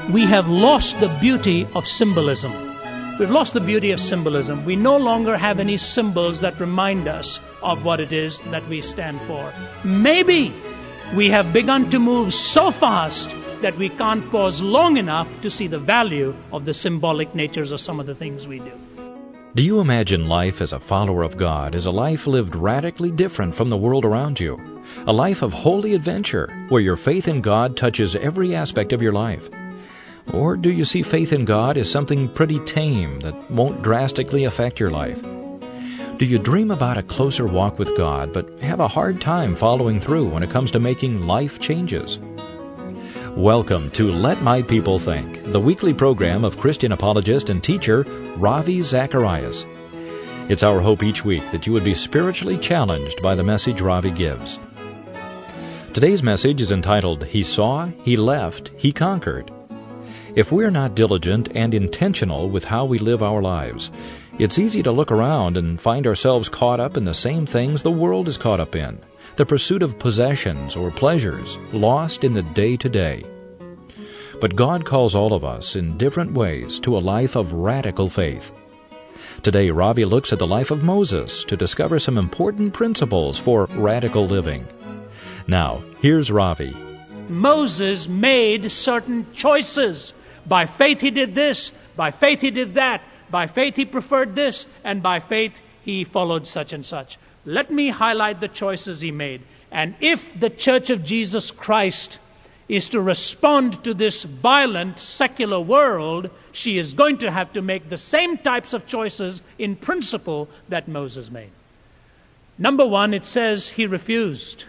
we have lost the beauty of symbolism. We've lost the beauty of symbolism. We no longer have any symbols that remind us of what it is that we stand for. Maybe we have begun to move so fast that we can't pause long enough to see the value of the symbolic natures of some of the things we do. Do you imagine life as a follower of God as a life lived radically different from the world around you? A life of holy adventure where your faith in God touches every aspect of your life? Or do you see faith in God as something pretty tame that won't drastically affect your life? Do you dream about a closer walk with God but have a hard time following through when it comes to making life changes? Welcome to Let My People Think, the weekly program of Christian apologist and teacher Ravi Zacharias. It's our hope each week that you would be spiritually challenged by the message Ravi gives. Today's message is entitled, He Saw, He Left, He Conquered. If we're not diligent and intentional with how we live our lives, it's easy to look around and find ourselves caught up in the same things the world is caught up in, the pursuit of possessions or pleasures, lost in the day-to-day. But God calls all of us in different ways to a life of radical faith. Today, Ravi looks at the life of Moses to discover some important principles for radical living. Now, here's Ravi. Moses made certain choices. By faith he did this, by faith he did that, by faith he preferred this, and by faith he followed such and such. Let me highlight the choices he made. And if the Church of Jesus Christ is to respond to this violent secular world, she is going to have to make the same types of choices in principle that Moses made. Number one, it says he refused.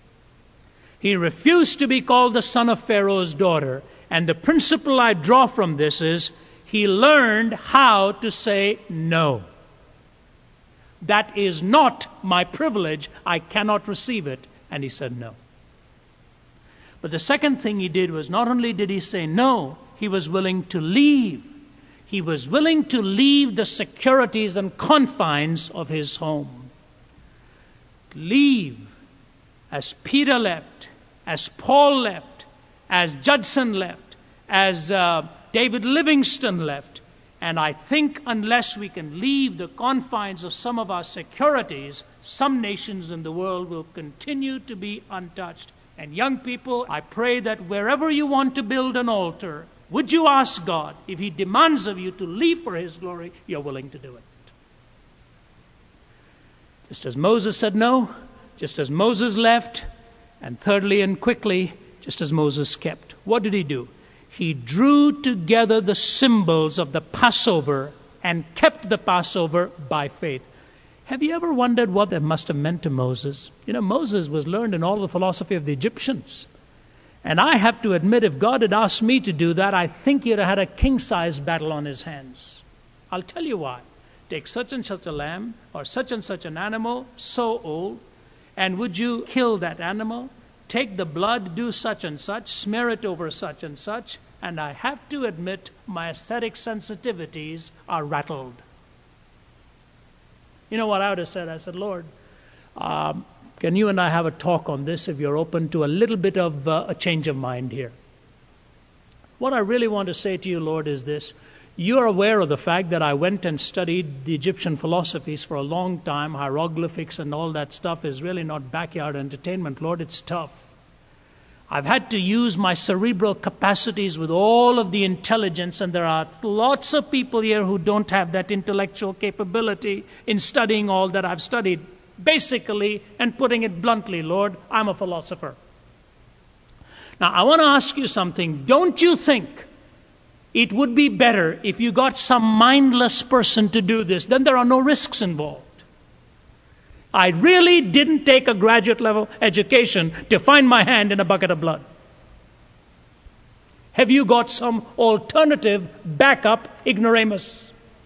He refused to be called the son of Pharaoh's daughter. And the principle I draw from this is he learned how to say no. That is not my privilege. I cannot receive it. And he said no. But the second thing he did was not only did he say no, he was willing to leave. He was willing to leave the securities and confines of his home. Leave. As Peter left, as Paul left, as Judson left, as David Livingston left. And I think unless we can leave the confines of some of our securities, some nations in the world will continue to be untouched. And young people, I pray that wherever you want to build an altar, would you ask God, if He demands of you to leave for His glory, you're willing to do it. Just as Moses said no, just as Moses left, and thirdly and quickly, just as Moses kept. What did he do? He drew together the symbols of the Passover and kept the Passover by faith. Have you ever wondered what that must have meant to Moses? You know, Moses was learned in all the philosophy of the Egyptians. And I have to admit, if God had asked me to do that, I think he'd have had a king-size battle on his hands. I'll tell you why. Take such and such a lamb or such and such an animal, so old, and would you kill that animal? Take the blood, do such and such, smear it over such and such, and I have to admit my aesthetic sensitivities are rattled. You know what I would have said? I said, Lord, can you and I have a talk on this if you're open to a little bit of a change of mind here? What I really want to say to you, Lord, is this. You're aware of the fact that I went and studied the Egyptian philosophies for a long time. Hieroglyphics and all that stuff is really not backyard entertainment. Lord, it's tough. I've had to use my cerebral capacities with all of the intelligence, and there are lots of people here who don't have that intellectual capability in studying all that I've studied. Basically, and putting it bluntly, Lord, I'm a philosopher. Now, I want to ask you something. Don't you think it would be better if you got some mindless person to do this? Then there are no risks involved. I really didn't take a graduate level education to find my hand in a bucket of blood. Have you got some alternative backup ignoramus?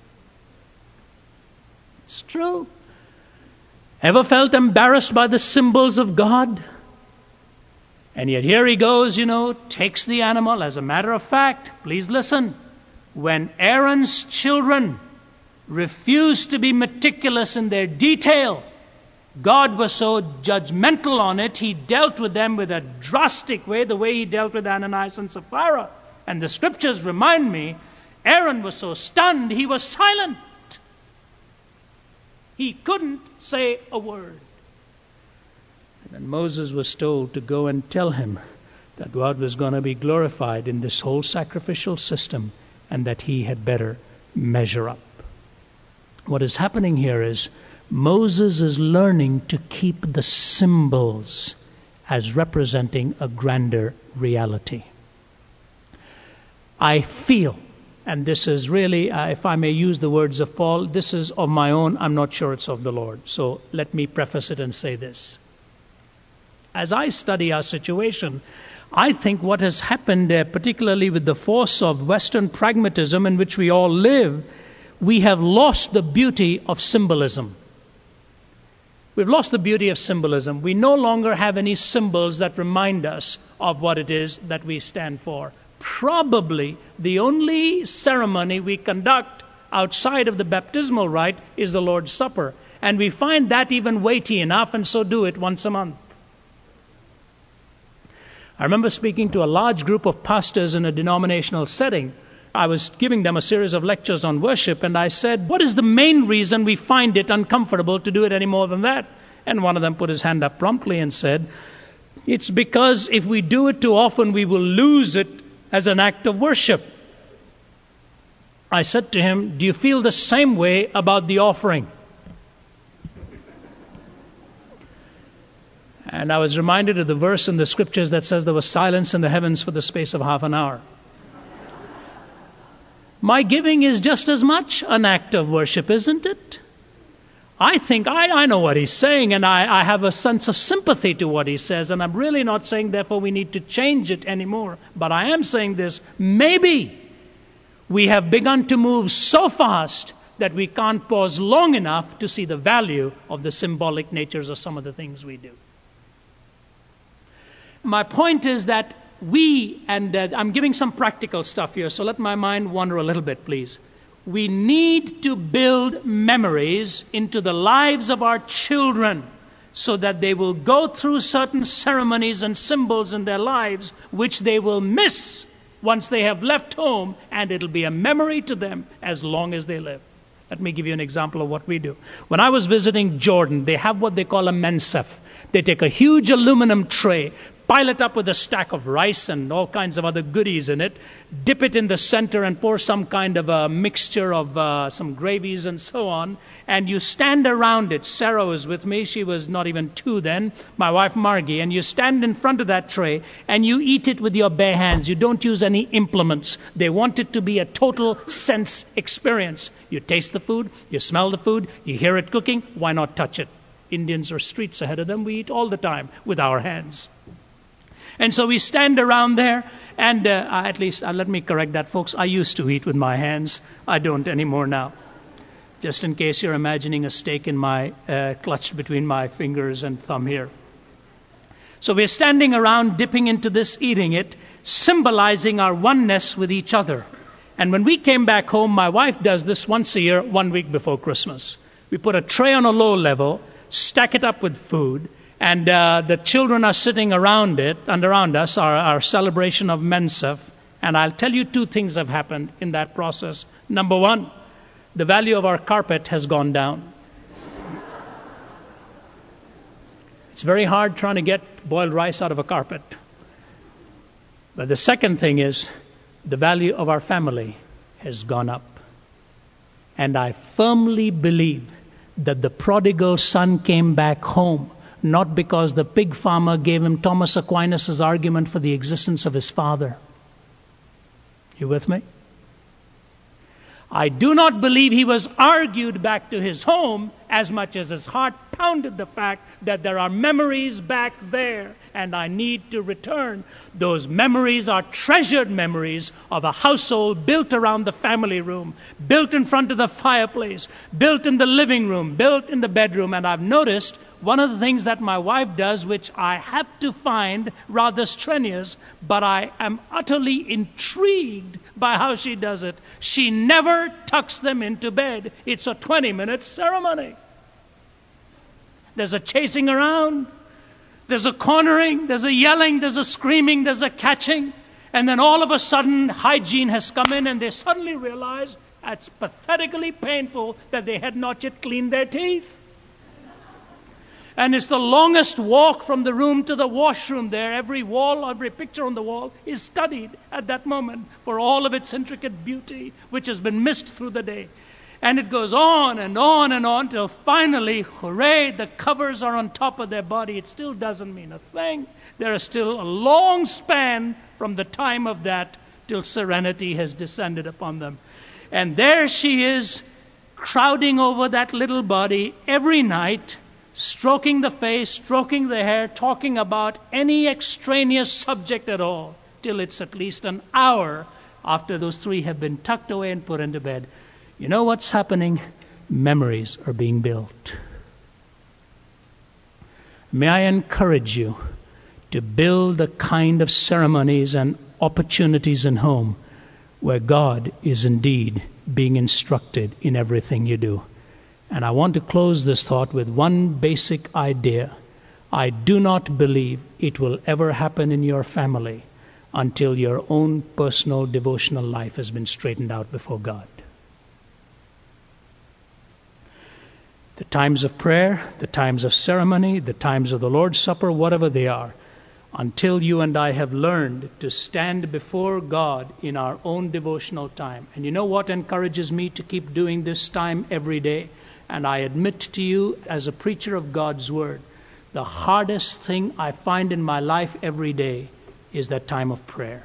It's true. Ever felt embarrassed by the symbols of God? And yet here he goes, takes the animal. As a matter of fact, please listen. When Aaron's children refused to be meticulous in their detail, God was so judgmental on it, He dealt with them with a drastic way, the way He dealt with Ananias and Sapphira. And the scriptures remind me, Aaron was so stunned, he was silent. He couldn't say a word. And then Moses was told to go and tell him that God was going to be glorified in this whole sacrificial system and that he had better measure up. What is happening here is Moses is learning to keep the symbols as representing a grander reality. I feel, and this is really, if I may use the words of Paul, this is of my own, I'm not sure it's of the Lord. So let me preface it and say this. As I study our situation, I think what has happened, particularly with the force of Western pragmatism in which we all live, we have lost the beauty of symbolism. We've lost the beauty of symbolism. We no longer have any symbols that remind us of what it is that we stand for. Probably the only ceremony we conduct outside of the baptismal rite is the Lord's Supper. And we find that even weighty enough, and so do it once a month. I remember speaking to a large group of pastors in a denominational setting. I was giving them a series of lectures on worship, and I said, what is the main reason we find it uncomfortable to do it any more than that? And one of them put his hand up promptly and said, it's because if we do it too often, we will lose it as an act of worship. I said to him, do you feel the same way about the offering? And I was reminded of the verse in the scriptures that says there was silence in the heavens for the space of half an hour. My giving is just as much an act of worship, isn't it? I think I know what he's saying, and I have a sense of sympathy to what he says, and I'm really not saying therefore we need to change it anymore. But I am saying this, maybe we have begun to move so fast that we can't pause long enough to see the value of the symbolic natures of some of the things we do. My point is that I'm giving some practical stuff here, so let my mind wander a little bit, please. We need to build memories into the lives of our children so that they will go through certain ceremonies and symbols in their lives which they will miss once they have left home, and it'll be a memory to them as long as they live. Let me give you an example of what we do. When I was visiting Jordan, they have what they call a mensef. They take a huge aluminum tray, pile it up with a stack of rice and all kinds of other goodies in it, dip it in the center and pour some kind of a mixture of some gravies and so on, and you stand around it. Sarah was with me. She was not even 2 then, my wife Margie, and you stand in front of that tray and you eat it with your bare hands. You don't use any implements. They want it to be a total sense experience. You taste the food, you smell the food, you hear it cooking. Why not touch it? Indians are streets ahead of them. We eat all the time with our hands. And so we stand around there, and let me correct that, folks. I used to eat with my hands. I don't anymore now. Just in case you're imagining a steak in my clutched between my fingers and thumb here. So we're standing around, dipping into this, eating it, symbolizing our oneness with each other. And when we came back home, my wife does this once a year, 1 week before Christmas. We put a tray on a low level, stack it up with food, and the children are sitting around it, and around us, our celebration of Mensef. And I'll tell you 2 things have happened in that process. Number 1, the value of our carpet has gone down. It's very hard trying to get boiled rice out of a carpet. But the second thing is, the value of our family has gone up. And I firmly believe that the prodigal son came back home not because the pig farmer gave him Thomas Aquinas' argument for the existence of his father. You with me? I do not believe he was argued back to his home as much as his heart pounded the fact that there are memories back there and I need to return. Those memories are treasured memories of a household built around the family room, built in front of the fireplace, built in the living room, built in the bedroom. And I've noticed one of the things that my wife does, which I have to find rather strenuous, but I am utterly intrigued by how she does it. She never tucks them into bed. It's a 20-minute ceremony. There's a chasing around. There's a cornering. There's a yelling. There's a screaming. There's a catching. And then all of a sudden, hygiene has come in, and they suddenly realize it's pathetically painful that they had not yet cleaned their teeth. And it's the longest walk from the room to the washroom there. Every wall, every picture on the wall is studied at that moment for all of its intricate beauty, which has been missed through the day. And it goes on and on and on till finally, hooray, the covers are on top of their body. It still doesn't mean a thing. There is still a long span from the time of that till serenity has descended upon them. And there she is, crowding over that little body every night, stroking the face, stroking the hair, talking about any extraneous subject at all, till it's at least an hour after those three have been tucked away and put into bed. You know what's happening? Memories are being built. May I encourage you to build the kind of ceremonies and opportunities in home where God is indeed being instructed in everything you do. And I want to close this thought with one basic idea. I do not believe it will ever happen in your family until your own personal devotional life has been straightened out before God. The times of prayer, the times of ceremony, the times of the Lord's Supper, whatever they are, until you and I have learned to stand before God in our own devotional time. And you know what encourages me to keep doing this time every day? And I admit to you, as a preacher of God's Word, the hardest thing I find in my life every day is that time of prayer.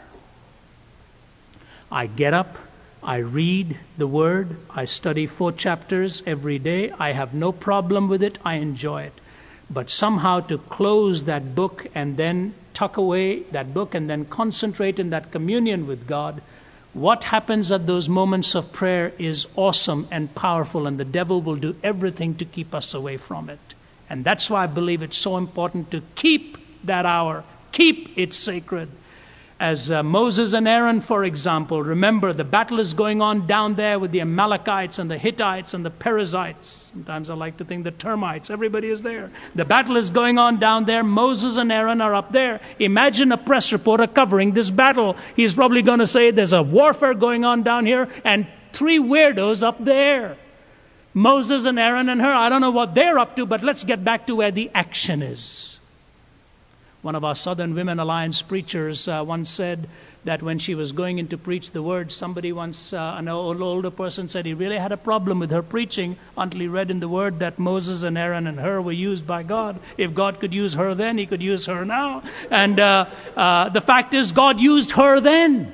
I get up, I read the Word, I study 4 chapters every day. I have no problem with it, I enjoy it. But somehow to close that book and then tuck away that book and then concentrate in that communion with God, what happens at those moments of prayer is awesome and powerful, and the devil will do everything to keep us away from it. And that's why I believe it's so important to keep that hour, keep it sacred. As Moses and Aaron, for example, remember the battle is going on down there with the Amalekites and the Hittites and the Perizzites. Sometimes I like to think the termites. Everybody is there. The battle is going on down there. Moses and Aaron are up there. Imagine a press reporter covering this battle. He's probably going to say there's a warfare going on down here and 3 weirdos up there. Moses and Aaron and her, I don't know what they're up to, but let's get back to where the action is. One of our Southern Women Alliance preachers once said that when she was going in to preach the word, somebody once, an older person said he really had a problem with her preaching until he read in the word that Moses and Aaron and her were used by God. If God could use her then, he could use her now. And the fact is, God used her then.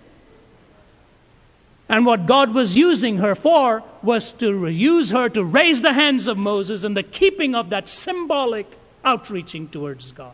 And what God was using her for was to use her to raise the hands of Moses in the keeping of that symbolic outreaching towards God.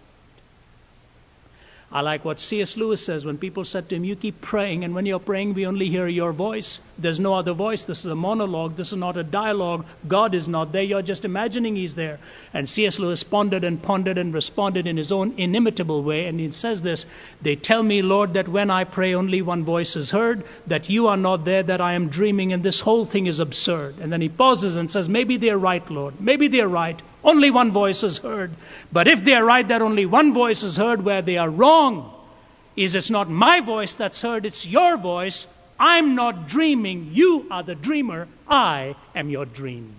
I like what C.S. Lewis says when people said to him, you keep praying, and when you're praying, we only hear your voice. There's no other voice. This is a monologue. This is not a dialogue. God is not there. You're just imagining He's there. And C.S. Lewis pondered and responded in his own inimitable way. And he says this, they tell me, Lord, that when I pray, only one voice is heard, that you are not there, that I am dreaming, and this whole thing is absurd. And then he pauses and says, maybe they're right, Lord. Maybe they're right. Only one voice is heard. But if they are right that only one voice is heard, where they are wrong is it's not my voice that's heard, it's your voice. I'm not dreaming. You are the dreamer. I am your dream.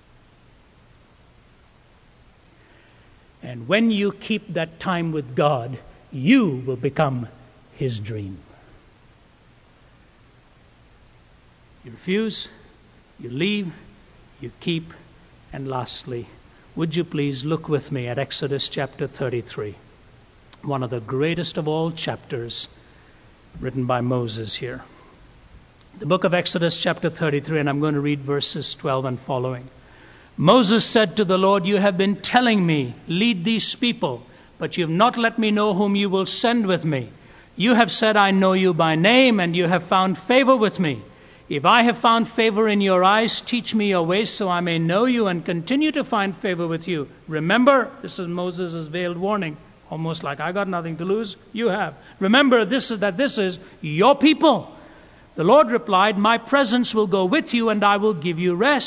And when you keep that time with God, you will become His dream. You refuse, you leave, you keep, and lastly, would you please look with me at Exodus chapter 33, one of the greatest of all chapters written by Moses here. The book of Exodus chapter 33, and I'm going to read verses 12 and following. Moses said to the Lord, you have been telling me, lead these people, but you have not let me know whom you will send with me. You have said, I know you by name, and you have found favor with me. If I have found favor in your eyes, teach me your ways so I may know you and continue to find favor with you. Remember, this is Moses' veiled warning, almost like I got nothing to lose, you have. Remember this is your people. The Lord replied, my presence will go with you and I will give you rest.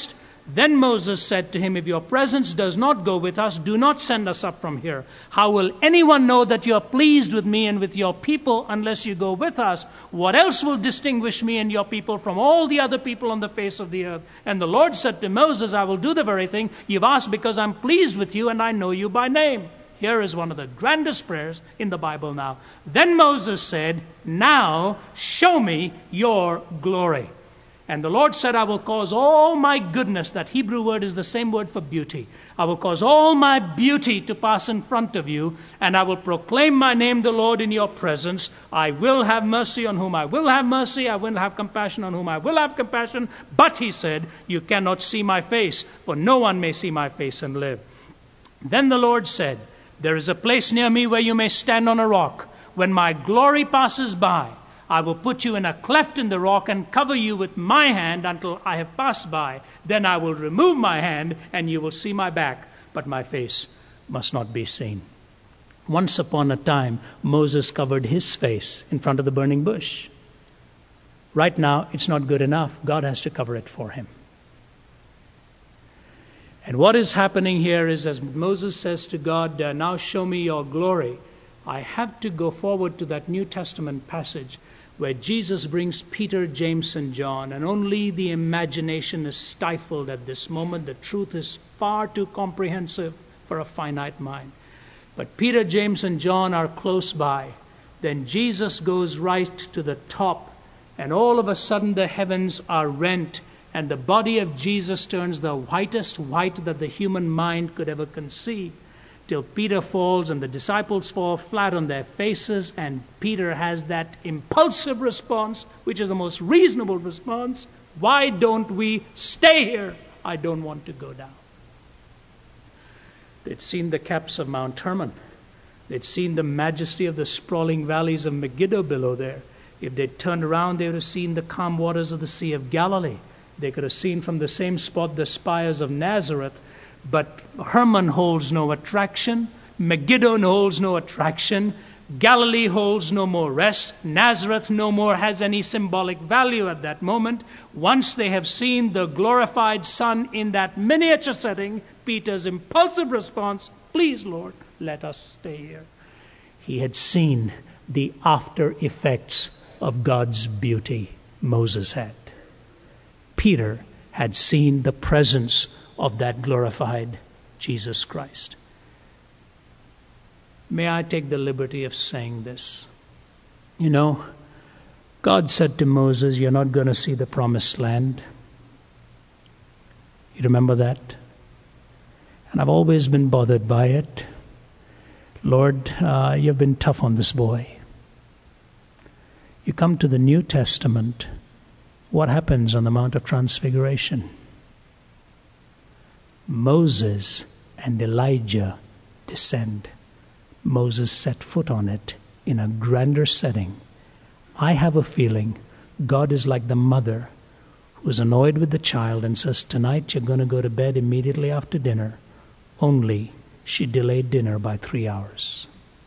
Then Moses said to him, if your presence does not go with us, do not send us up from here. How will anyone know that you are pleased with me and with your people unless you go with us? What else will distinguish me and your people from all the other people on the face of the earth? And the Lord said to Moses, I will do the very thing you've asked because I'm pleased with you and I know you by name. Here is one of the grandest prayers in the Bible now. Then Moses said, now show me your glory. And the Lord said, I will cause all my goodness, that Hebrew word is the same word for beauty. I will cause all my beauty to pass in front of you, and I will proclaim my name, the Lord, in your presence. I will have mercy on whom I will have mercy. I will have compassion on whom I will have compassion. But, he said, you cannot see my face, for no one may see my face and live. Then the Lord said, there is a place near me where you may stand on a rock. When my glory passes by, I will put you in a cleft in the rock and cover you with my hand until I have passed by. Then I will remove my hand and you will see my back, but my face must not be seen. Once upon a time, Moses covered his face in front of the burning bush. Right now, it's not good enough. God has to cover it for him. And what is happening here is, as Moses says to God, now show me your glory, I have to go forward to that New Testament passage where Jesus brings Peter, James, and John, and only the imagination is stifled at this moment. The truth is far too comprehensive for a finite mind. But Peter, James, and John are close by. Then Jesus goes right to the top, and all of a sudden the heavens are rent, and the body of Jesus turns the whitest white that the human mind could ever conceive, till Peter falls and the disciples fall flat on their faces, and Peter has that impulsive response, which is the most reasonable response. Why don't we stay here? I don't want to go down. They'd seen the caps of Mount Hermon. They'd seen the majesty of the sprawling valleys of Megiddo below there. If they'd turned around, they would have seen the calm waters of the Sea of Galilee. They could have seen from the same spot the spires of Nazareth. But Hermon holds no attraction. Megiddo holds no attraction. Galilee holds no more rest. Nazareth no more has any symbolic value at that moment. Once they have seen the glorified Son in that miniature setting, Peter's impulsive response, please, Lord, let us stay here. He had seen the after effects of God's beauty. Moses had. Peter had seen the presence of that glorified Jesus Christ. May I take the liberty of saying this? You know, God said to Moses, you're not going to see the promised land. You remember that? And I've always been bothered by it. Lord, you've been tough on this boy. You come to the New Testament. What happens on the Mount of Transfiguration? Moses and Elijah descend. Moses set foot on it in a grander setting. I have a feeling God is like the mother who's annoyed with the child and says, tonight you're going to go to bed immediately after dinner. Only she delayed dinner by 3 hours.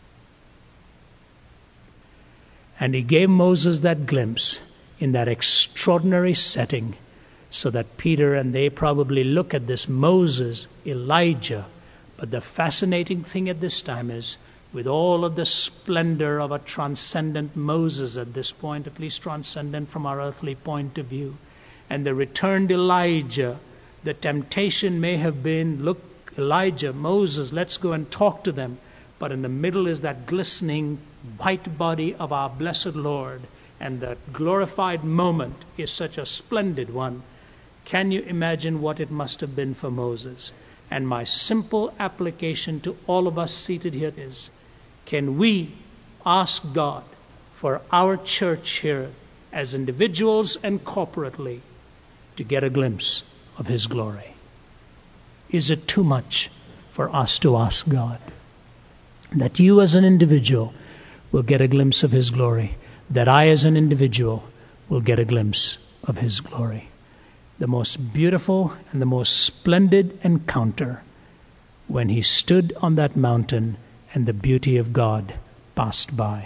And he gave Moses that glimpse in that extraordinary setting, so that Peter and they probably look at this Moses, Elijah. But the fascinating thing at this time is, with all of the splendor of a transcendent Moses at this point, at least transcendent from our earthly point of view, and the returned Elijah, the temptation may have been, look, Elijah, Moses, let's go and talk to them. But in the middle is that glistening white body of our blessed Lord, and that glorified moment is such a splendid one. Can you imagine what it must have been for Moses? And my simple application to all of us seated here is, can we ask God for our church here, as individuals and corporately, to get a glimpse of His glory? Is it too much for us to ask God that you as an individual will get a glimpse of His glory, that I as an individual will get a glimpse of His glory? The most beautiful and the most splendid encounter when He stood on that mountain and the beauty of God passed by.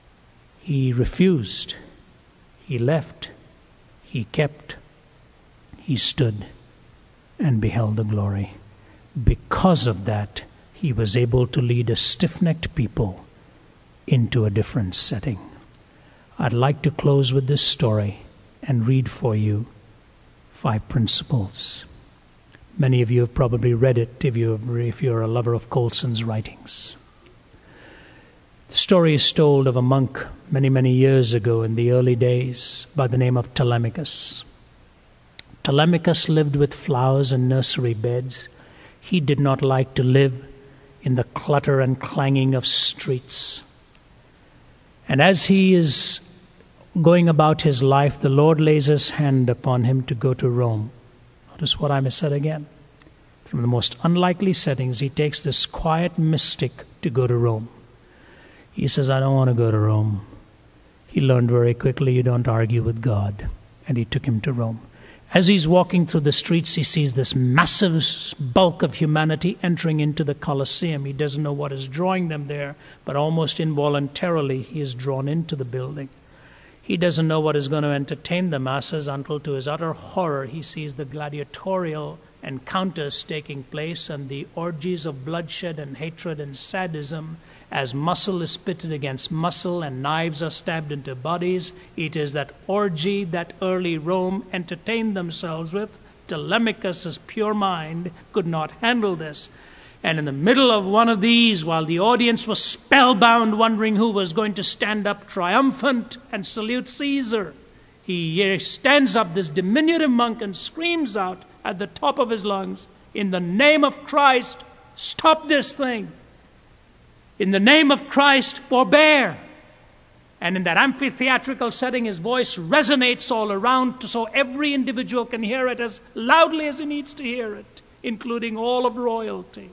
He refused. He left. He kept. he stood and beheld the glory. Because of that, he was able to lead a stiff-necked people into a different setting. I'd like to close with this story and read for you 5 principles. Many of you have probably read it if you're a lover of Colson's writings. The story is told of a monk many, many years ago in the early days by the name of Telemachus. Telemachus lived with flowers and nursery beds. He did not like to live in the clutter and clanging of streets. And as he is going about his life, the Lord lays his hand upon him to go to Rome. Notice what I said again. From the most unlikely settings, he takes this quiet mystic to go to Rome. He says, I don't want to go to Rome. He learned very quickly, you don't argue with God. And he took him to Rome. As he's walking through the streets, he sees this massive bulk of humanity entering into the Colosseum. He doesn't know what is drawing them there, but almost involuntarily he is drawn into the building. He doesn't know what is going to entertain the masses until, to his utter horror, he sees the gladiatorial encounters taking place and the orgies of bloodshed and hatred and sadism as muscle is pitted against muscle and knives are stabbed into bodies. It is that orgy that early Rome entertained themselves with. Telemachus' pure mind could not handle this. And in the middle of one of these, while the audience was spellbound, wondering who was going to stand up triumphant and salute Caesar, he stands up, this diminutive monk, and screams out at the top of his lungs, in the name of Christ, stop this thing. In the name of Christ, forbear. And in that amphitheatrical setting, his voice resonates all around so every individual can hear it as loudly as he needs to hear it, including all of royalty.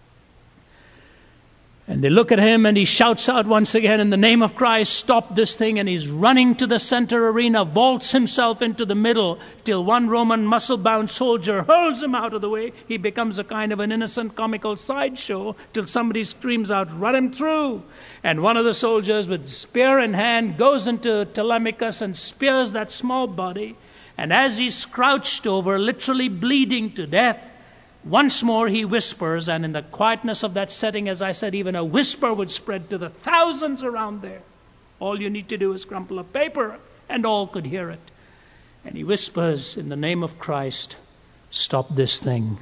And they look at him and he shouts out once again, in the name of Christ, stop this thing. And he's running to the center arena, vaults himself into the middle till one Roman muscle-bound soldier hurls him out of the way. He becomes a kind of an innocent comical sideshow till somebody screams out, run him through. And one of the soldiers with spear in hand goes into Telemachus and spears that small body. And as he's crouched over, literally bleeding to death, once more he whispers, and in the quietness of that setting, as I said, even a whisper would spread to the thousands around there. All you need to do is crumple a paper, and all could hear it. And he whispers, in the name of Christ, stop this thing.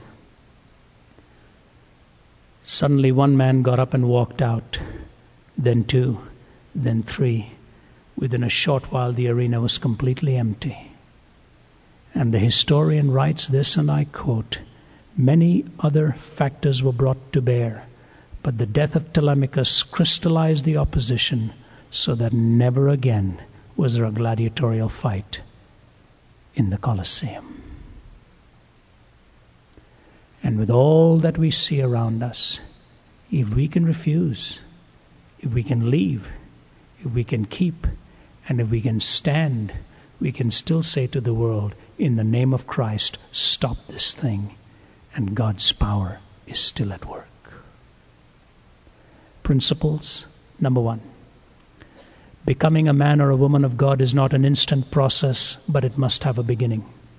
Suddenly one man got up and walked out, then 2, then 3. Within a short while the arena was completely empty. And the historian writes this, and I quote, many other factors were brought to bear, but the death of Telemachus crystallized the opposition so that never again was there a gladiatorial fight in the Colosseum. And with all that we see around us, if we can refuse, if we can leave, if we can keep, and if we can stand, we can still say to the world, in the name of Christ, stop this thing. And God's power is still at work. Principles. Number 1. Becoming a man or a woman of God is not an instant process, but it must have a beginning.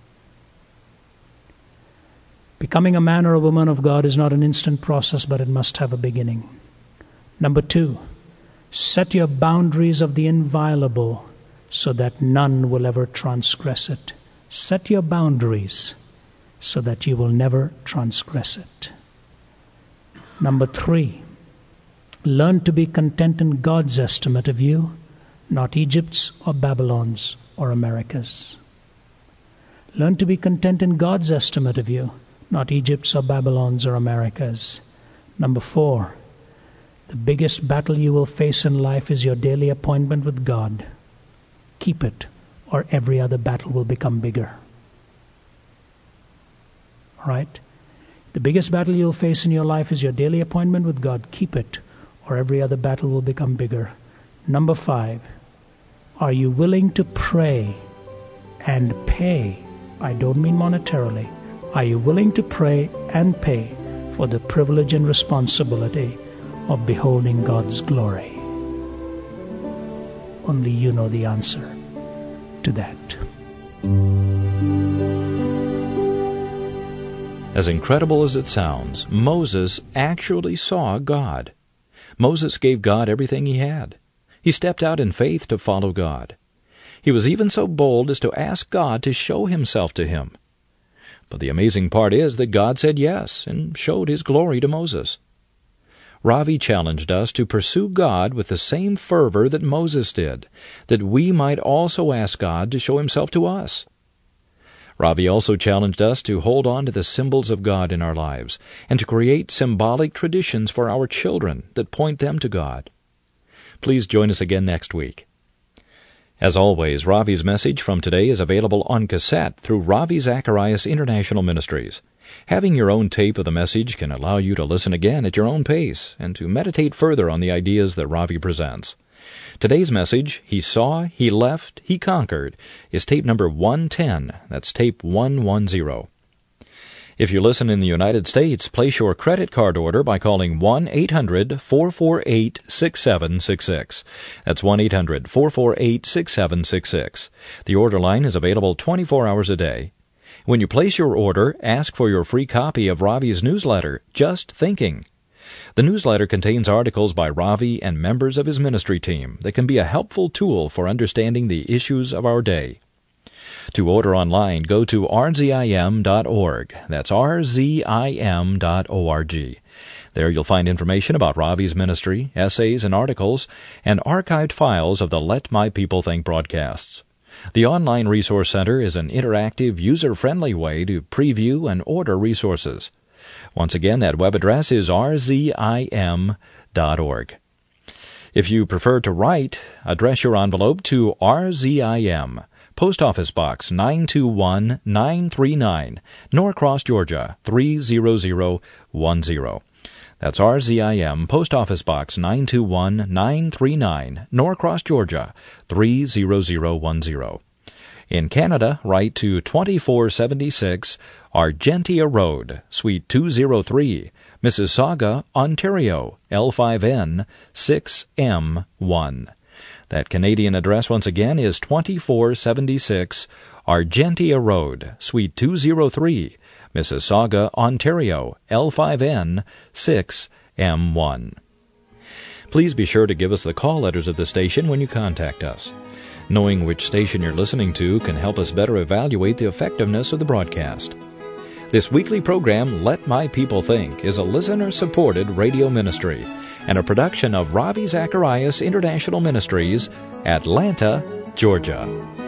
Becoming a man or a woman of God is not an instant process, but it must have a beginning. Number 2. Set your boundaries of the inviolable so that none will ever transgress it. Set your boundaries so that you will never transgress it. Number 3, learn to be content in God's estimate of you, not Egypt's or Babylon's or America's. Learn to be content in God's estimate of you, not Egypt's or Babylon's or America's. Number 4, the biggest battle you will face in life is your daily appointment with God. Keep it, or every other battle will become bigger. Right? The biggest battle you'll face in your life is your daily appointment with God. Keep it, or every other battle will become bigger. Number 5, are you willing to pray and pay? I don't mean monetarily. Are you willing to pray and pay for the privilege and responsibility of beholding God's glory? Only you know the answer to that. As incredible as it sounds, Moses actually saw God. Moses gave God everything he had. He stepped out in faith to follow God. He was even so bold as to ask God to show himself to him. But the amazing part is that God said yes and showed his glory to Moses. Ravi challenged us to pursue God with the same fervor that Moses did, that we might also ask God to show himself to us. Ravi also challenged us to hold on to the symbols of God in our lives and to create symbolic traditions for our children that point them to God. Please join us again next week. As always, Ravi's message from today is available on cassette through Ravi Zacharias International Ministries. Having your own tape of the message can allow you to listen again at your own pace and to meditate further on the ideas that Ravi presents. Today's message, He Saw, He Left, He Conquered, is tape number 110. That's tape 110. If you listen in the United States, place your credit card order by calling 1-800-448-6766. That's 1-800-448-6766. The order line is available 24 hours a day. When you place your order, ask for your free copy of Ravi's newsletter, Just Thinking. The newsletter contains articles by Ravi and members of his ministry team that can be a helpful tool for understanding the issues of our day. To order online, go to rzim.org. That's rzim.org. There you'll find information about Ravi's ministry, essays and articles, and archived files of the Let My People Think broadcasts. The Online Resource Center is an interactive, user-friendly way to preview and order resources. Once again, that web address is rzim.org. If you prefer to write, address your envelope to RZIM, Post Office Box 921939, Norcross, Georgia 30010. That's RZIM, Post Office Box 921939, Norcross, Georgia 30010. In Canada, write to 2476 Argentia Road, Suite 203, Mississauga, Ontario, L5N 6M1. That Canadian address once again is 2476 Argentia Road, Suite 203, Mississauga, Ontario, L5N 6M1. Please be sure to give us the call letters of the station when you contact us. Knowing which station you're listening to can help us better evaluate the effectiveness of the broadcast. This weekly program, Let My People Think, is a listener-supported radio ministry and a production of Ravi Zacharias International Ministries, Atlanta, Georgia.